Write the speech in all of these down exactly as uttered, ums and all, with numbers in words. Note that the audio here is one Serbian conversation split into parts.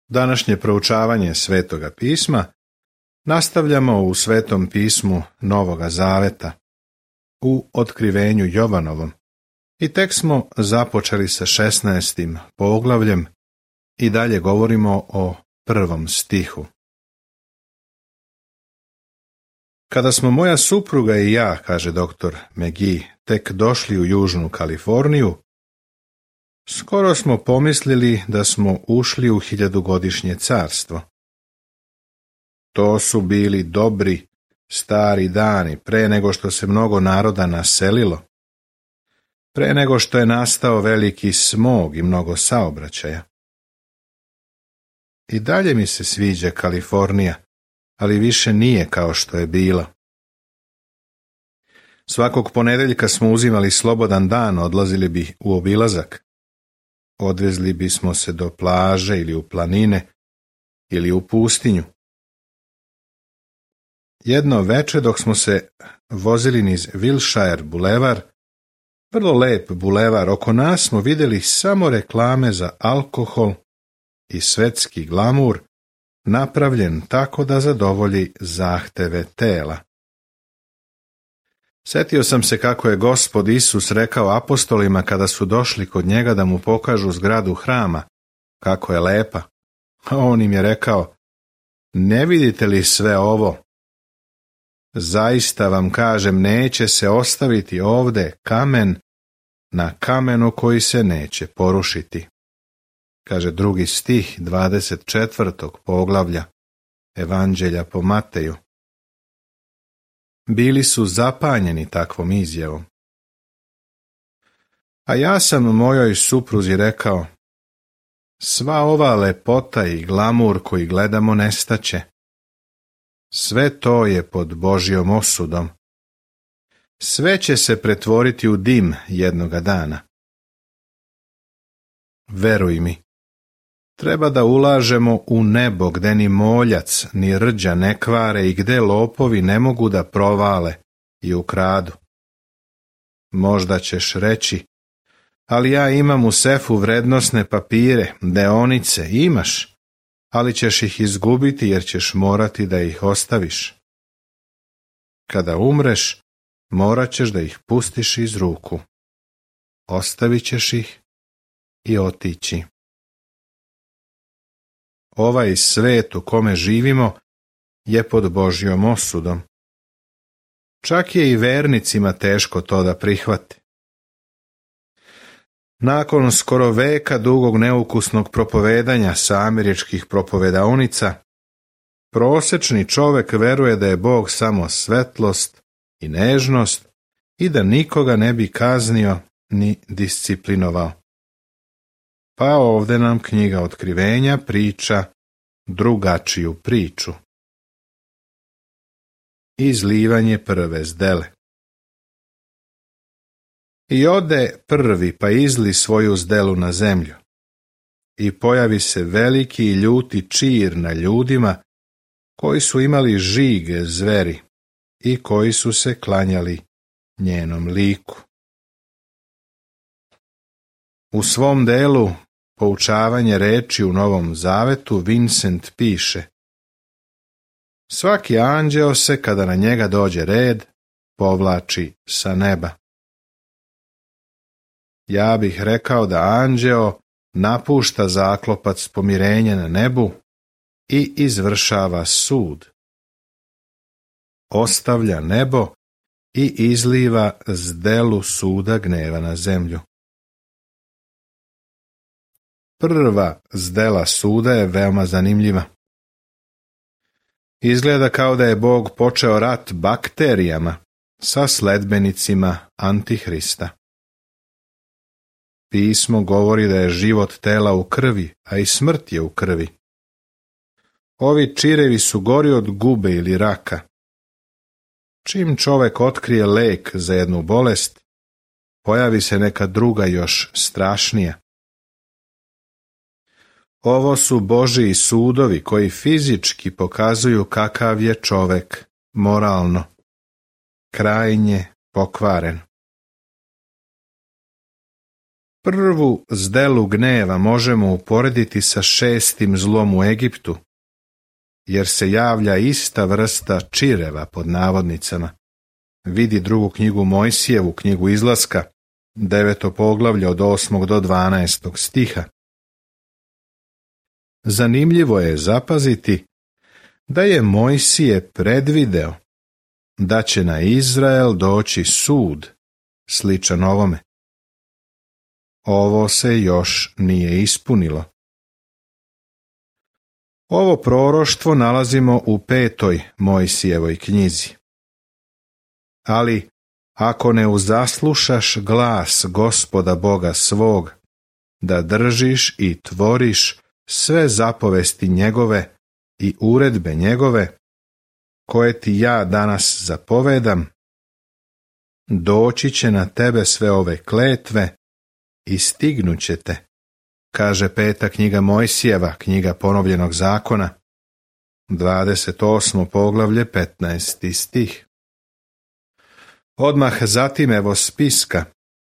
Današnje proučavanje Svetoga pisma nastavljamo u Svetom pismu Novoga Zaveta, u Otkrivenju Jovanovom, i tek smo započeli sa šesnaestim poglavljem i dalje govorimo o prvom stihu. Kada smo moja supruga i ja, kaže doktor McGee, tek došli u Južnu Kaliforniju, skoro smo pomislili da smo ušli u hiljadugodišnje carstvo. To su bili dobri, stari dani, pre nego što se mnogo naroda naselilo, pre nego što je nastao veliki smog i mnogo saobraćaja. I dalje mi se sviđa Kalifornija, ali više nije kao što je bila. Svakog ponedeljka smo uzimali slobodan dan, odlazili bi u obilazak. Odvezli bismo se do plaže ili u planine ili u pustinju. Jedno veče dok smo se vozili niz Wilshire bulevar, vrlo lep bulevar, oko nas smo vidjeli samo reklame za alkohol i svetski glamur, napravljen tako da zadovolji zahteve tela. Setio sam se kako je Gospod Isus rekao apostolima kada su došli kod njega da mu pokažu zgradu hrama, kako je lepa. A on im je rekao: ne vidite li sve ovo? Zaista vam kažem, neće se ostaviti ovde kamen na kamenu koji se neće porušiti. Kaže drugi stih dvadeset četvrtog poglavlja Evanđelja po Mateju. Bili su zapanjeni takvom izjavom. A ja sam mojoj supruzi rekao: sva ova lepota i glamur koji gledamo nestaće. Sve to je pod Božjom osudom. Sve će se pretvoriti u dim jednoga dana. Veruj mi, treba da ulažemo u nebo gde ni moljac ni rđa ne kvare i gde lopovi ne mogu da provale i ukradu. Možda ćeš reći: ali ja imam u sefu vrednosne papire, deonice, imaš, ali ćeš ih izgubiti jer ćeš morati da ih ostaviš. Kada umreš, morat ćeš da ih pustiš iz ruku. Ostavit ćeš ih i otići. Ovaj svet u kome živimo je pod Božjom osudom. Čak je i vernicima teško to da prihvate. Nakon skoro veka dugog neukusnog propovedanja sa američkih propovedaonica, prosečni čovek veruje da je Bog samo svetlost i nežnost i da nikoga ne bi kaznio ni disciplinovao. Pa ovde nam knjiga Otkrivenja priča drugačiju priču. Izlivanje prve zdele. I ode prvi pa izli svoju zdelu na zemlju. I pojavi se veliki i ljuti čir na ljudima koji su imali žige zveri i koji su se klanjali njenom liku. U svom delu Poučavanje reči u Novom Zavetu Vincent piše: svaki anđeo se, kada na njega dođe red, povlači sa neba. Ja bih rekao da anđeo napušta zaklopac pomirenja na nebu i izvršava sud. Ostavlja nebo i izliva zdelu suda gneva na zemlju. Prva zdela suda je veoma zanimljiva. Izgleda kao da je Bog počeo rat bakterijama sa sledbenicima Antihrista. Pismo govori da je život tela u krvi, a i smrt je u krvi. Ovi čirevi su gori od gube ili raka. Čim čovek otkrije lek za jednu bolest, pojavi se neka druga još strašnija. Ovo su Božiji sudovi koji fizički pokazuju kakav je čovek moralno, krajnje pokvaren. Prvu zdelu gneva možemo uporediti sa šestim zlom u Egiptu, jer se javlja ista vrsta čireva pod navodnicama. Vidi drugu knjigu Mojsijevu, knjigu Izlaska, deveto poglavlje od osmog do dvanaestog stiha. Zanimljivo je zapaziti da je Mojsije predvideo da će na Izrael doći sud sličan ovome. Ovo se još nije ispunilo. Ovo proroštvo nalazimo u petoj Mojsijevoj knjizi. Ali ako ne uzaslušaš glas Gospoda Boga svog, da držiš i tvoriš sve zapovesti njegove i uredbe njegove, koje ti ja danas zapovedam, doći će na tebe sve ove kletve i stignuće te, kaže peta knjiga Mojsijeva, knjiga ponovljenog zakona, dvadeset osmo poglavlje, petnaesti stih. Odmah zatim evo spiska.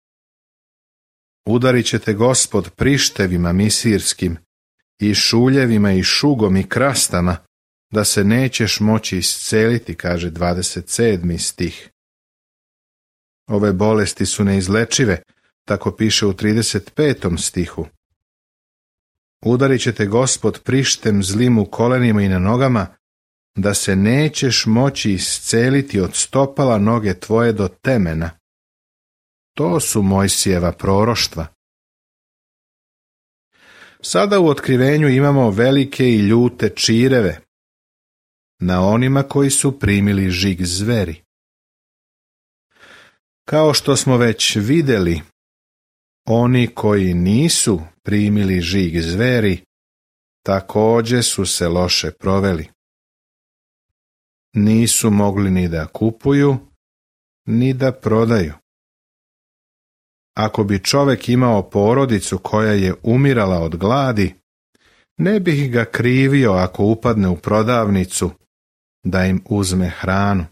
Udarit će te Gospod prištevima misirskim i šuljevima i šugom i krastama, da se nećeš moći isceliti, kaže dvadeset sedmi stih. Ove bolesti su neizlečive, tako piše u trideset petom stihu. Udarit će te Gospod prištem zlim u kolenima i na nogama, da se nećeš moći isceliti od stopala noge tvoje do temena. To su Mojsijeva proroštva. Sada u otkrivenju imamo velike i ljute čireve na onima koji su primili žig zveri. Kao što smo već vidjeli, oni koji nisu primili žig zveri također su se loše proveli. Nisu mogli ni da kupuju, ni da prodaju. Ako bi čovjek imao porodicu koja je umirala od gladi, ne bih ga krivio ako upadne u prodavnicu da im uzme hranu.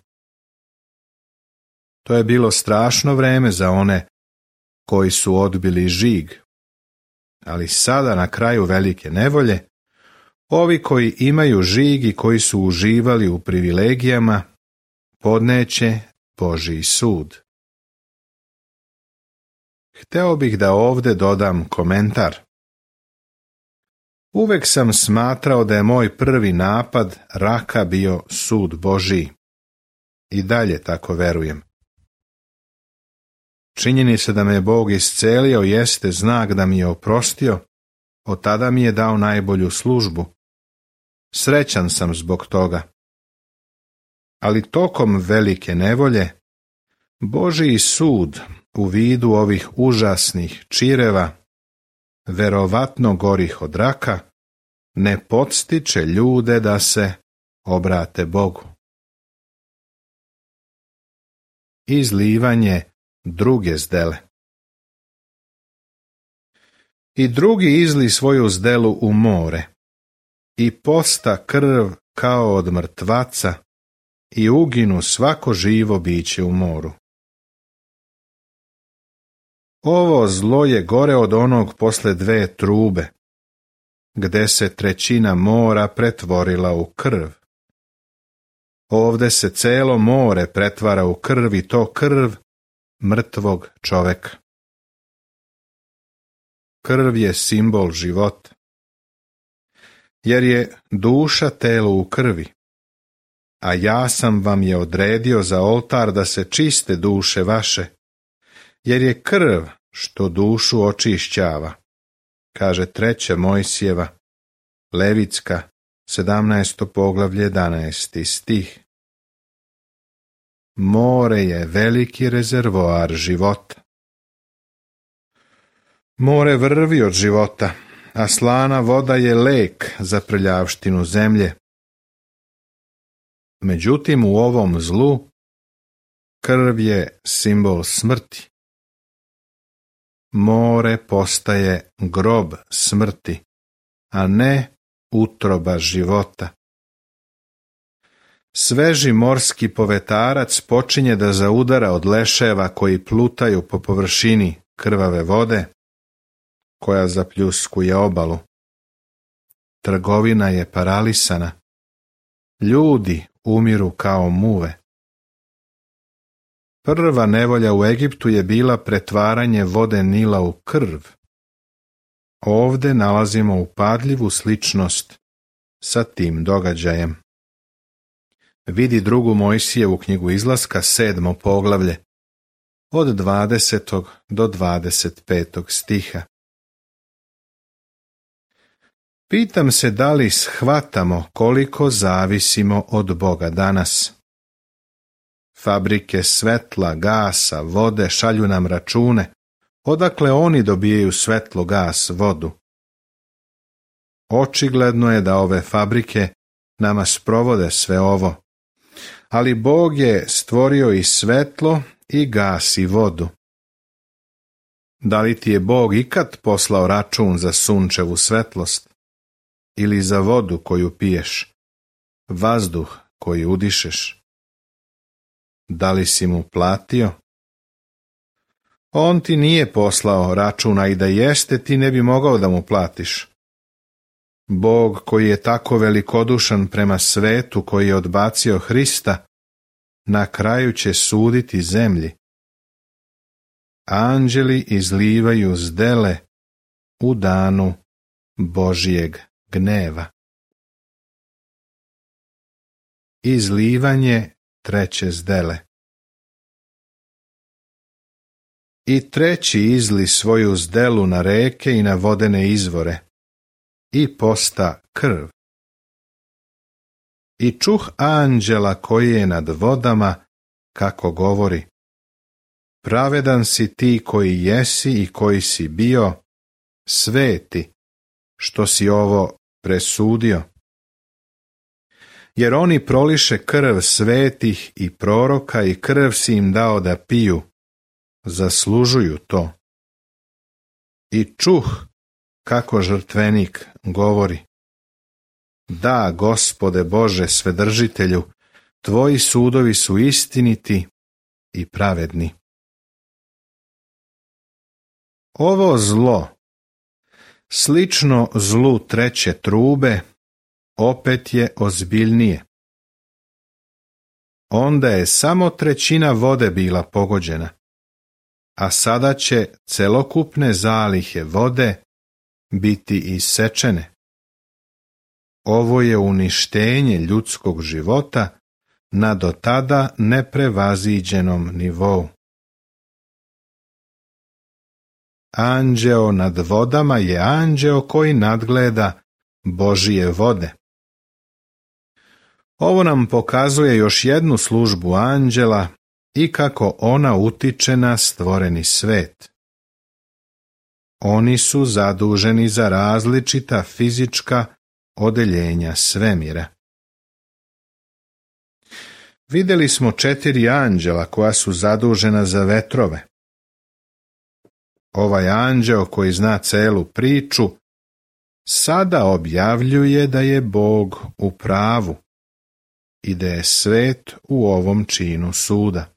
To je bilo strašno vreme za one koji su odbili žig. Ali sada, na kraju velike nevolje, ovi koji imaju žig i koji su uživali u privilegijama, podneće Božji sud. Hteo bih da ovdje dodam komentar. Uvek sam smatrao da je moj prvi napad raka bio sud Božji. I dalje tako verujem. Činjenica da me je Bog iscelio jeste znak da mi je oprostio, od tada mi je dao najbolju službu. Srećan sam zbog toga. Ali tokom velike nevolje, Božji sud u vidu ovih užasnih čireva, verovatno gorih od raka, ne podstiče ljude da se obrate Bogu. Izlivanje druge zdele. I drugi izli svoju zdelu u more, i posta krv kao od mrtvaca, i uginu svako živo biće u moru. Ovo zlo je gore od onog posle dve trube, gde se trećina mora pretvorila u krv. Ovde se celo more pretvara u krv i to krv mrtvog čoveka. Krv je simbol života, jer je duša telo u krvi, a ja sam vam je odredio za oltar da se čiste duše vaše, jer je krv što dušu očišćava, kaže treća Mojsijeva, Levitska, sedamnaesto poglavlje, jedanaesti stih. More je veliki rezervoar života. More vrvi od života, a slana voda je lek za prljavštinu zemlje. Međutim, u ovom zlu krv je simbol smrti. More postaje grob smrti, a ne utroba života. Sveži morski povetarac počinje da zaudara od leševa koji plutaju po površini krvave vode koja zapljuskuje obalu. Trgovina je paralisana. Ljudi umiru kao muve. Prva nevolja u Egiptu je bila pretvaranje vode Nila u krv. Ovde nalazimo upadljivu sličnost sa tim događajem. Vidi drugu Mojsijevu knjigu Izlaska, sedmo poglavlje, od dvadesetog do dvadeset petog stiha. Pitam se da li shvatamo koliko zavisimo od Boga danas. Fabrike svetla, gasa, vode šalju nam račune, odakle oni dobijaju svetlo, gas, vodu. Očigledno je da ove fabrike nama sprovode sve ovo, ali Bog je stvorio i svetlo i gas i vodu. Da li ti je Bog ikad poslao račun za sunčevu svetlost ili za vodu koju piješ, vazduh koji udišeš? Da li si mu platio? On ti nije poslao računa i da jeste ti ne bi mogao da mu platiš. Bog koji je tako velikodušan prema svetu koji je odbacio Hrista, na kraju će suditi zemlji. Anđeli izlivaju zdele u danu Božijeg gneva. Izlivanje treće zdele. I treći izli svoju zdelu na reke i na vodene izvore, i posta krv. I čuh anđela koji je nad vodama, kako govori: pravedan si ti koji jesi i koji si bio, sveti, što si ovo presudio. Jer oni proliše krv svetih i proroka i krv si im dao da piju, zaslužuju to. I čuh kako žrtvenik govori: da, Gospode Bože Svedržitelju, tvoji sudovi su istiniti i pravedni. Ovo zlo, slično zlu treće trube, opet je ozbiljnije. Onda je samo trećina vode bila pogođena, a sada će celokupne zalihe vode biti isečene. Ovo je uništenje ljudskog života na do tada neprevaziđenom nivou. Anđeo nad vodama je anđeo koji nadgleda Božije vode. Ovo nam pokazuje još jednu službu anđela i kako ona utiče na stvoreni svet. Oni su zaduženi za različita fizička odeljenja svemira. Vidjeli smo četiri anđela koja su zadužena za vetrove. Ovaj anđeo koji zna celu priču sada objavljuje da je Bog u pravu i da je svet u ovom činu suda.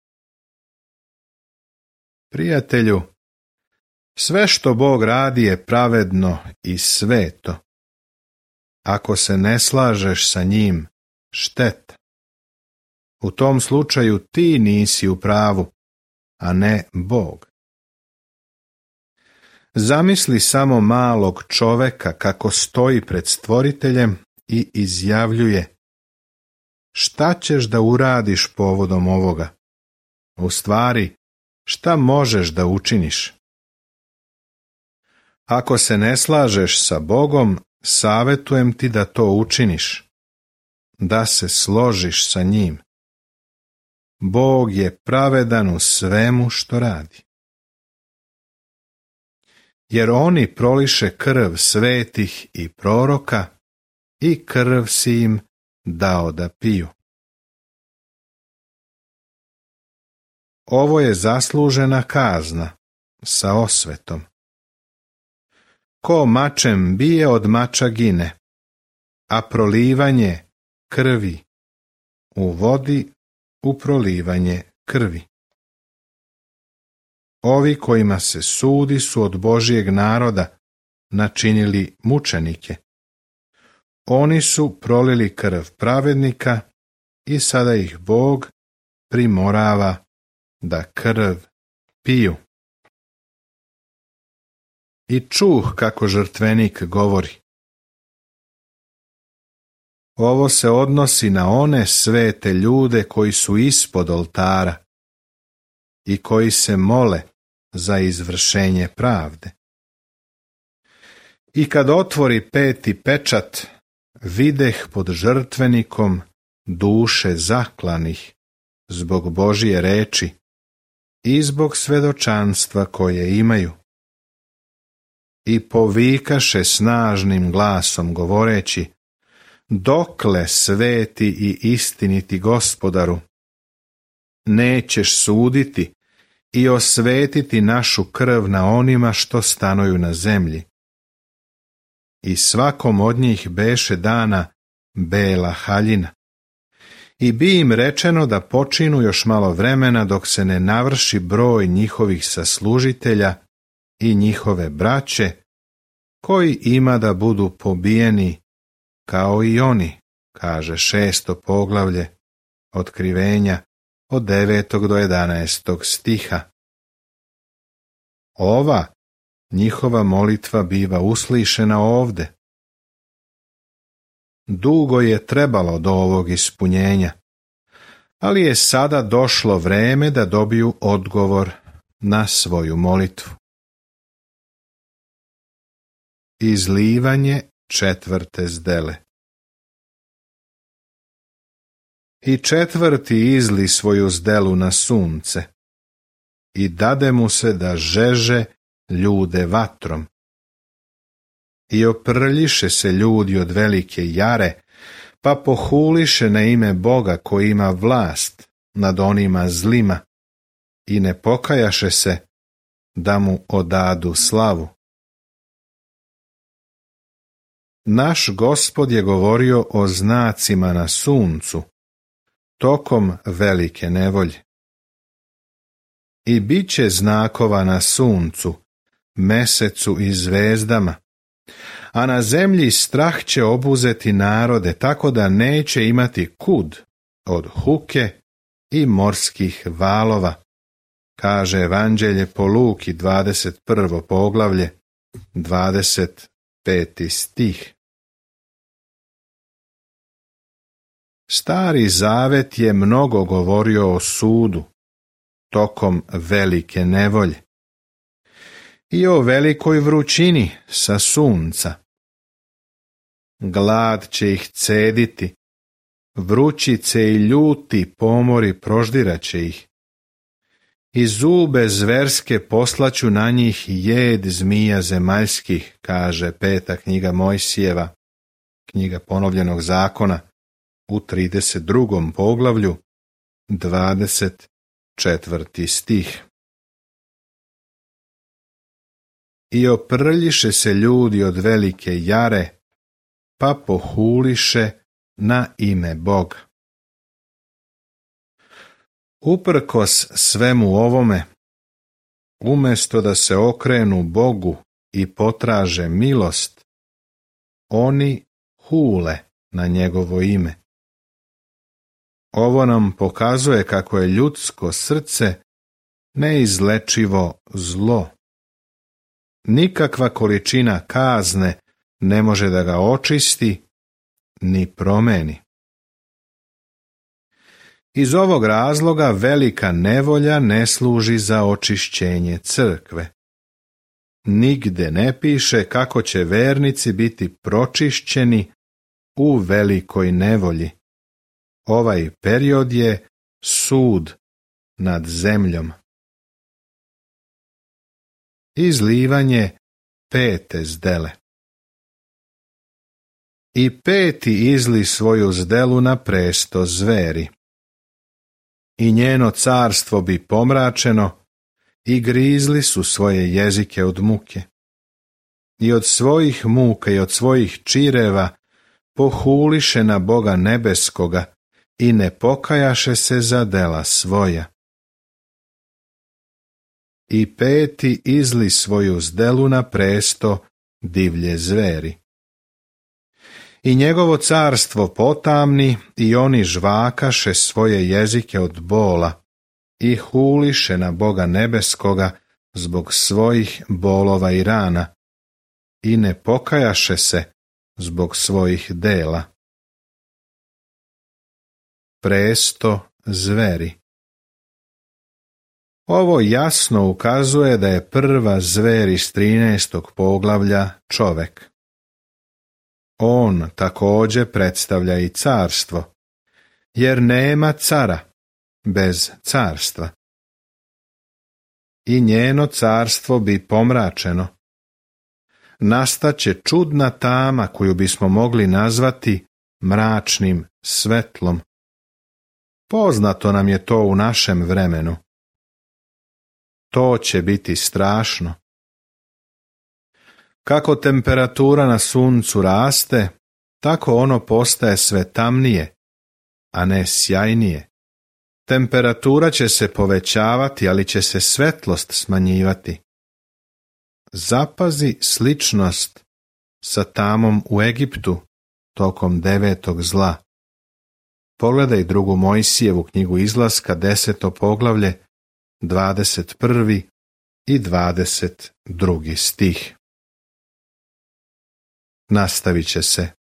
Prijatelju, sve što Bog radi je pravedno i sveto. Ako se ne slažeš sa njim, šteta. U tom slučaju ti nisi u pravu, a ne Bog. Zamisli samo malog čoveka kako stoji pred Stvoriteljem i izjavljuje: šta ćeš da uradiš povodom ovoga? U stvari, šta možeš da učiniš? Ako se ne slažeš sa Bogom, savetujem ti da to učiniš, da se složiš sa njim. Bog je pravedan u svemu što radi. Jer oni proliše krv svetih i proroka i krv si im dao da piju. Ovo je zaslužena kazna sa osvetom. Ko mačem bije, od mača gine, a prolivanje krvi u vodi u prolivanje krvi. Ovi kojima se sudi su od Božjeg naroda načinili mučenike. Oni su prolili krv pravednika i sada ih Bog primorava da krv piju. I čuh kako žrtvenik govori. Ovo se odnosi na one svete ljude koji su ispod oltara i koji se mole za izvršenje pravde. I kad otvori peti pečat, videh pod žrtvenikom duše zaklanih zbog Božje reči i zbog svedočanstva koje imaju. I povikaše snažnim glasom govoreći: dokle, sveti i istiniti Gospodaru, nećeš suditi i osvetiti našu krv na onima što stanuju na zemlji. I svakom od njih beše dana bela haljina. I bi im rečeno da počinu još malo vremena dok se ne navrši broj njihovih saslužitelja i njihove braće, koji ima da budu pobijeni kao i oni, kaže šesto poglavlje Otkrivenja od devetog do jedanaestog stiha. Ova njihova molitva biva uslišena ovde. Dugo je trebalo do ovog ispunjenja, ali je sada došlo vreme da dobiju odgovor na svoju molitvu. Izlivanje četvrte zdele. I četvrti izli svoju zdelu na sunce i dade mu se da žeže ljude vatrom. I oprljiše se ljudi od velike jare, pa pohuliše na ime Boga koji ima vlast nad onima zlima i ne pokajaše se da mu odadu slavu. Naš Gospod je govorio o znacima na suncu tokom velike nevolje. I bit će znakova na suncu, mesecu i zvezdama, a na zemlji strah će obuzeti narode, tako da neće imati kud od huke i morskih valova, kaže Evanđelje po Luki dvadeset prvo poglavlje, dvadeset peti stih. Stari Zavet je mnogo govorio o sudu tokom velike nevolje i o velikoj vrućini sa sunca. Glad će ih cediti, vrućice i ljuti pomori proždiraće ih. I zube zverske poslaću na njih jed zmija zemaljskih, kaže peta knjiga Mojsijeva, knjiga ponovljenog zakona, u trideset drugom poglavlju, dvadeset četvrti stih. I oprljiše se ljudi od velike jare, pa pohuliše na ime Boga. Uprkos svemu ovome, umjesto da se okrenu Bogu i potraže milost, oni hule na njegovo ime. Ovo nam pokazuje kako je ljudsko srce neizlečivo zlo. Nikakva količina kazne ne može da ga očisti ni promeni. Iz ovog razloga velika nevolja ne služi za očišćenje crkve. Nigde ne piše kako će vernici biti pročišćeni u velikoj nevolji. Ovaj period je sud nad zemljom. Izlivanje pete zdele. I peti izli svoju zdelu na presto zveri. I njeno carstvo bi pomračeno, i grizli su svoje jezike od muke. I od svojih muka i od svojih čireva pohuliše na Boga nebeskoga i ne pokajaše se za dela svoja. i peti izli svoju zdelu na presto divlje zveri. I njegovo carstvo potamni, i oni žvakaše svoje jezike od bola, i huliše na Boga nebeskoga zbog svojih bolova i rana, i ne pokajaše se zbog svojih dela. Presto zveri. Ovo jasno ukazuje da je prva zver iz trinaestog poglavlja čovek. On također predstavlja i carstvo, jer nema cara bez carstva. I njeno carstvo bi pomračeno. Nastaće čudna tama koju bismo mogli nazvati mračnim svetlom. Poznato nam je to u našem vremenu. To će biti strašno. Kako temperatura na suncu raste, tako ono postaje sve tamnije, a ne sjajnije. Temperatura će se povećavati, ali će se svetlost smanjivati. Zapazi sličnost sa tamom u Egiptu tokom devetog zla. Pogledaj drugu Mojsijevu knjigu Izlaska, deseto poglavlje, dvadeset prvi i dvadeset drugi stih. Nastavit će se